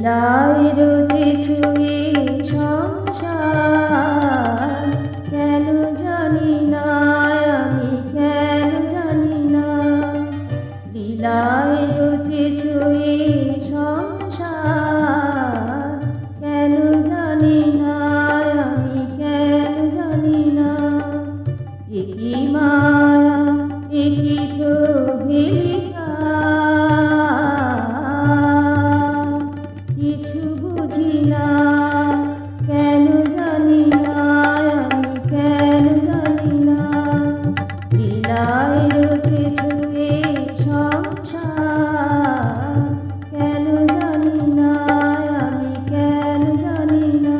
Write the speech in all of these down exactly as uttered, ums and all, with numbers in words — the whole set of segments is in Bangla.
লীলায় রচেছো এই সংসার, কেন জানি না আমি, কেন জানি না। লীলায় রচেছো এই সংসার, কেন জানি না আমি, কেন জানি না। একই মায়া একই প্রহেলিকা, কিছু বুঝি না, কেন জানি না আমি, কেন জানি না। লীলায় রচেছো এই সংসার, কেন জানি না আমি, কেন জানি না।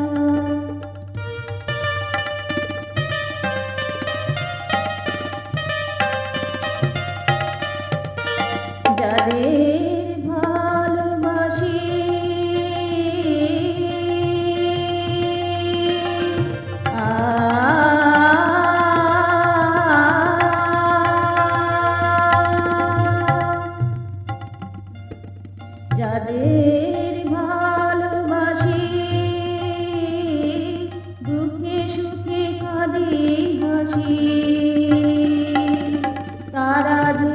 যাদের ভালোবাসি আ যাদের ভালোবাসি, দুঃখে সুখে কাঁদি হাসি, তারা যে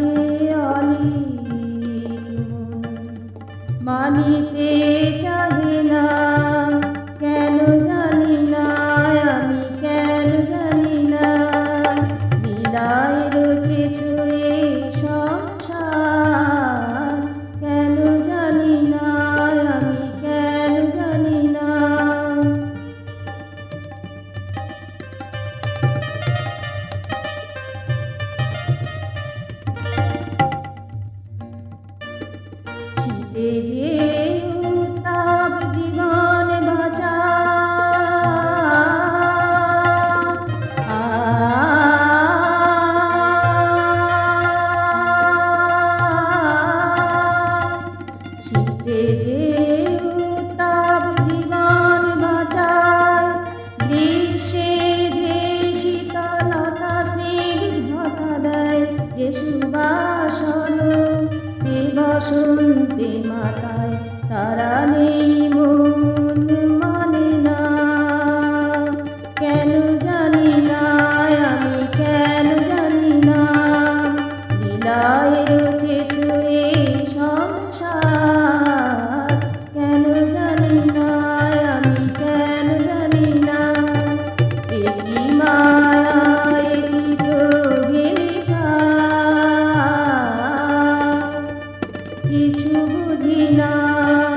মানিতে চাহে না, কেন জানি না আমি, কেন জানি না। লীলায় রচেছো এই সংসার, কেন জানি না আমি, কেন জানি না। শীতে যে উত্তাপ জীবন বাঁচা, আ শীতে যে উত্তাপ জীবন বাঁচায়, গ্রীষ্মে যে শীতলতা স্নিগ্ধতা দেয়, যে সুবাসন বসন্তে মাতায়, তারা নেই মন মানে না, কেন জানি না আমি, কেন জানি না। লীলায় রচেছো এই সংসার, কেন জানি না আমি, কেন জানি না। একই মায়া একই প্রহেলিকা, কিছু বুঝি না।